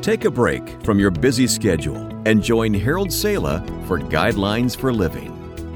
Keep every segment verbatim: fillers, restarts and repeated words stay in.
Take a break from your busy schedule and join Harold Sala for Guidelines for Living.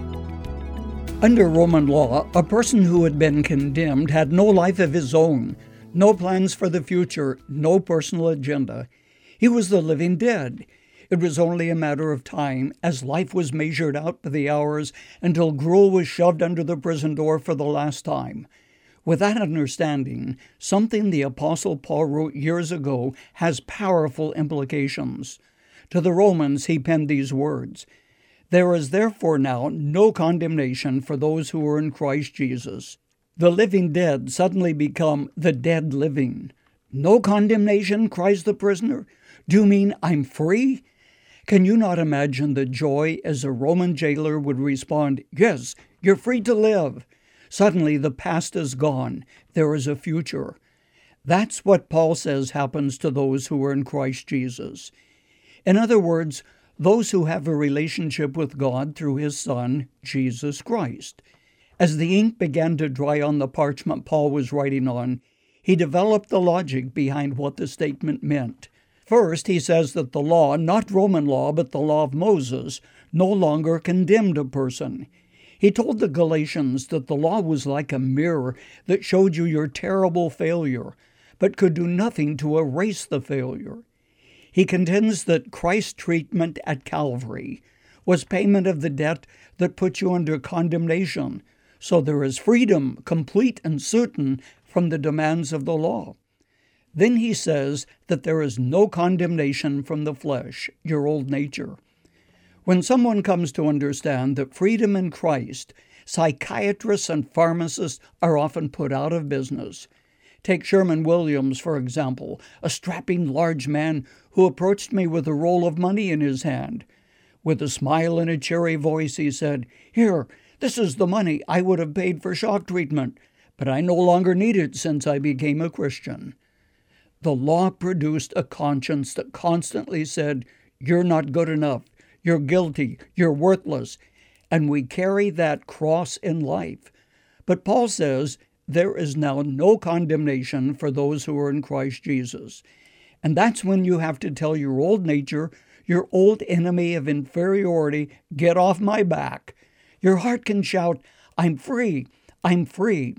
Under Roman law, a person who had been condemned had no life of his own, no plans for the future, no personal agenda. He was the living dead. It was only a matter of time, as life was measured out by the hours until gruel was shoved under the prison door for the last time. With that understanding, something the Apostle Paul wrote years ago has powerful implications. To the Romans, he penned these words, "There is therefore now no condemnation for those who are in Christ Jesus." The living dead suddenly become the dead living. "No condemnation," cries the prisoner. "Do you mean I'm free?" Can you not imagine the joy as a Roman jailer would respond, "Yes, you're free to live." Suddenly the past is gone. There is a future. That's what Paul says happens to those who are in Christ Jesus. In other words, those who have a relationship with God through His Son, Jesus Christ. As the ink began to dry on the parchment Paul was writing on, he developed the logic behind what the statement meant. First, he says that the law, not Roman law, but the law of Moses, no longer condemned a person. He told the Galatians that the law was like a mirror that showed you your terrible failure, but could do nothing to erase the failure. He contends that Christ's treatment at Calvary was payment of the debt that put you under condemnation, so there is freedom, complete and certain, from the demands of the law. Then he says that there is no condemnation from the flesh, your old nature. When someone comes to understand that freedom in Christ, psychiatrists and pharmacists are often put out of business. Take Sherman Williams, for example, a strapping large man who approached me with a roll of money in his hand. With a smile and a cheery voice, he said, "Here, this is the money I would have paid for shock treatment, but I no longer need it since I became a Christian." The law produced a conscience that constantly said, "You're not good enough. You're guilty, you're worthless," and we carry that cross in life. But Paul says there is now no condemnation for those who are in Christ Jesus. And that's when you have to tell your old nature, your old enemy of inferiority, "Get off my back." Your heart can shout, "I'm free, I'm free."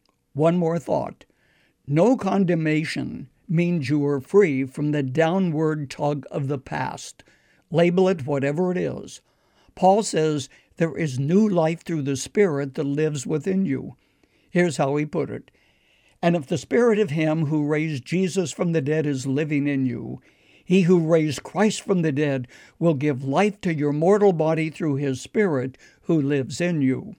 One more thought. No condemnation means you are free from the downward tug of the past. Label it whatever it is. Paul says there is new life through the Spirit that lives within you. Here's how he put it. "And if the Spirit of Him who raised Jesus from the dead is living in you, He who raised Christ from the dead will give life to your mortal body through His Spirit who lives in you."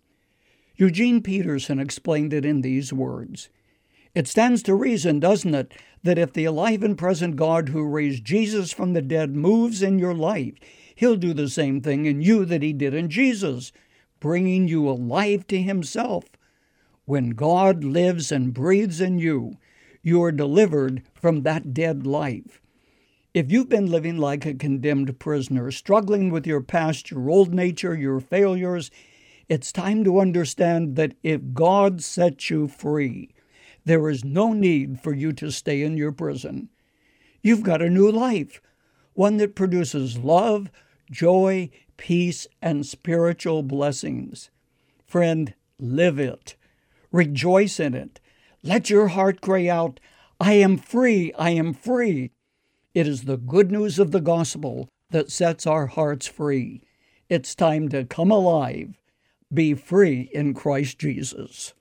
Eugene Peterson explained it in these words. "It stands to reason, doesn't it, that if the alive and present God who raised Jesus from the dead moves in your life, He'll do the same thing in you that He did in Jesus, bringing you alive to Himself. When God lives and breathes in you, you are delivered from that dead life. If you've been living like a condemned prisoner, struggling with your past, your old nature, your failures, it's time to understand that if God sets you free, there is no need for you to stay in your prison. You've got a new life, one that produces love, joy, peace, and spiritual blessings. Friend, live it. Rejoice in it. Let your heart cry out, "I am free, I am free." It is the good news of the gospel that sets our hearts free. It's time to come alive. Be free in Christ Jesus.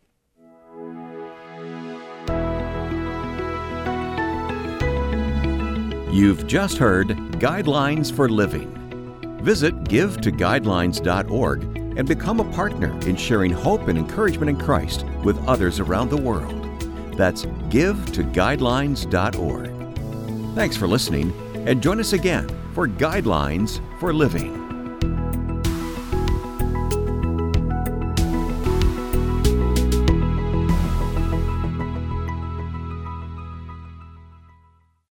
You've just heard Guidelines for Living. Visit give to guidelines dot org and become a partner in sharing hope and encouragement in Christ with others around the world. That's give to guidelines dot org. Thanks for listening, and join us again for Guidelines for Living.